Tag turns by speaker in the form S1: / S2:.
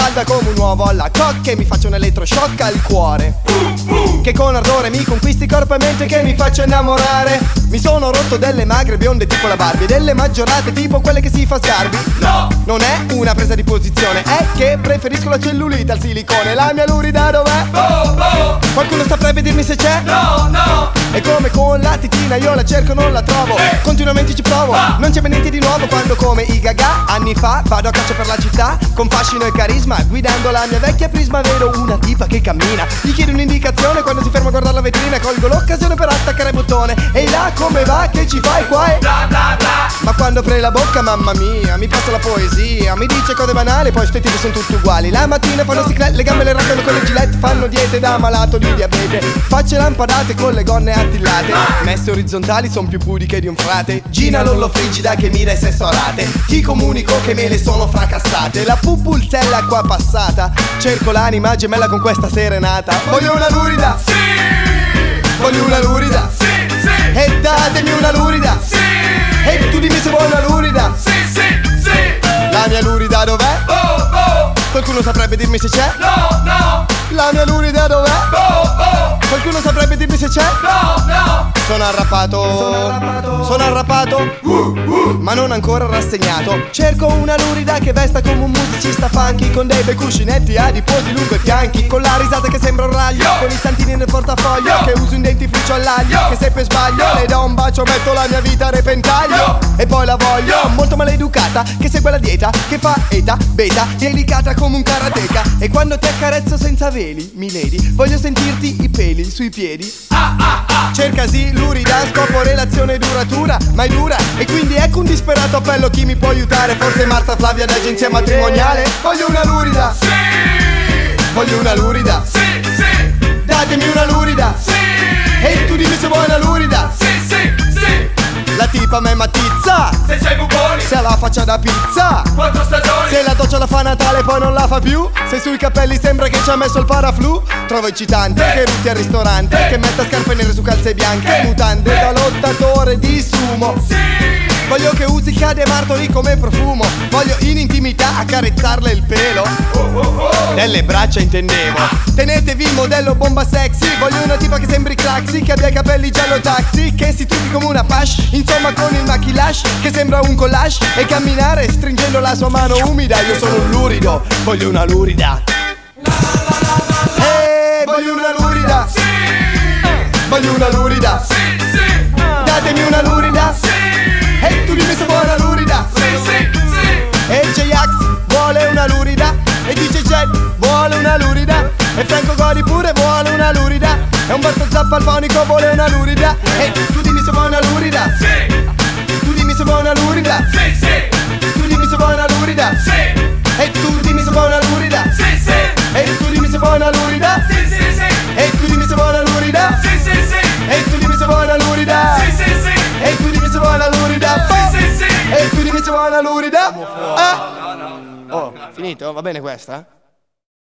S1: calda come un uovo alla cocca e mi faccio un elettroshock al cuore. Che con ardore mi conquisti corpo e mente, che mi faccio innamorare. Mi sono rotto delle magre bionde tipo la Barbie, delle maggiorate tipo quelle che si fa sgarbi. No! Non è una presa di posizione, è che preferisco la cellulite al silicone. La mia lurida dov'è?
S2: Boh, boh.
S1: Qualcuno saprebbe dirmi se c'è?
S2: No, no.
S1: È come con la titina, io la cerco, non la trovo. Continuamente ci provo, non c'è niente di nuovo. Quando come i Gaga, anni fa, vado a caccia per la città con fascino e carisma, guidando la mia vecchia Prisma. Vedo una tipa che cammina, gli chiedo un'indicazione. Quando si ferma a guardare la vetrina, colgo l'occasione per attaccare il bottone. Ehi là, come va? Che ci fai qua?
S2: Bla bla bla.
S1: Ma quando apre la bocca, mamma mia, mi passa la poesia. Mi dice cose banali, poi ste tipi sono tutti uguali. La mattina fanno ciclette, le gambe le raccano con le gilette. Fanno diete da malato di diabete, facce lampadate con le gonne attillate. Messe orizzontali son più pudiche di un frate. Gina Lollo frigida che mira e sesso a rate. Ti comunico che me le sono fracassate. La pupulzella qua passata, cerco l'anima gemella con questa serenata. Voglio una lurida,
S2: Sì.
S1: voglio una lurida,
S2: Sì, sì.
S1: e datemi una lurida.
S2: Sì.
S1: E tu dimmi se vuoi una lurida.
S2: Sì, sì, sì.
S1: La mia lurida dov'è?
S2: Boh, boh.
S1: Qualcuno saprebbe dirmi se c'è?
S2: No, no.
S1: La mia lurida dov'è?
S2: Boh, boh.
S1: Qualcuno saprebbe dirmi se c'è?
S2: No, no.
S1: Sono arrappato, sono arrappato, ma non ancora rassegnato. Cerco una lurida che vesta come un musicista funky, con dei bei cuscinetti adiposi lungo i fianchi, con la risata che sembra un raglio, con i santini nel portafoglio, che uso un dentifricio all'aglio, che se per sbaglio le do un bacio metto la mia vita a repentaglio. E poi la voglio molto maleducata, che segue la dieta, che fa eta, beta, delicata come un karateka. E quando ti accarezzo senza veli, milady, voglio sentirti i peli sui piedi. Cercasi lurida, scopo relazione duratura, ma è dura, e quindi ecco un disperato appello, chi mi può aiutare? Forse Marta Flavia d'agenzia matrimoniale? Voglio una lurida,
S2: Sì.
S1: voglio una lurida,
S2: Sì, sì.
S1: datemi una lurida.
S2: Sì.
S1: E tu dimmi se vuoi una lurida.
S2: Sì, sì, sì.
S1: La tipa me matizza,
S2: Se c'hai buconi,
S1: se ha la faccia da pizza,
S2: 4 stagioni.
S1: se la doccia la fa a Natale poi non la fa più, se sui capelli sembra che ci ha messo il paraflu. Trovo eccitante che rutti al ristorante, che metta scarpe nere su calze bianche, mutande da lottatore di sumo.
S2: Sì.
S1: Voglio che usi Cade Martoli come profumo, voglio in intimità accarezzarle il pelo. Delle braccia intendevo, tenetevi il modello bomba sexy. Voglio una tipa che sembri Craxi, che abbia i capelli giallo taxi, che si trucchi come una pash, insomma con il maquillage che sembra un collage, e camminare stringendo la sua mano umida. Io sono un lurido, voglio una lurida. Voglio una lurida,
S2: Sì.
S1: voglio una lurida,
S2: Sì, sì.
S1: datemi una lurida.
S2: Sì.
S1: E tu dimmi se vuoi una lurida.
S2: Sì, sì, sì.
S1: E J-Ax vuole una lurida, e DJ Jet vuole una lurida, e Franco Gori pure vuole una lurida, e Umberto Zappa al fonico vuole una lurida. E tu dimmi se vuoi una lurida.
S2: Sì.
S1: Tu dimmi se vuoi una lurida.
S2: Sì, sì.
S1: Tu dimmi se vuoi una lurida.
S2: Sì.
S1: E tu dimmi se vuoi una lurida.
S2: Sì, sì.
S1: E tu dimmi se vuoi una lurida.
S2: Sì, sì, sì.
S1: E tu dimmi se vuoi una lurida.
S2: Sì, sì, sì.
S1: E tu dimmi se vuoi una lurida.
S2: Sì, sì, sì.
S1: E tu dimmi se vuoi una lurida.
S2: Sì, sì, sì.
S1: E tu dimmi se vuoi una lurida. Ah. Oh, finito? Va bene questa?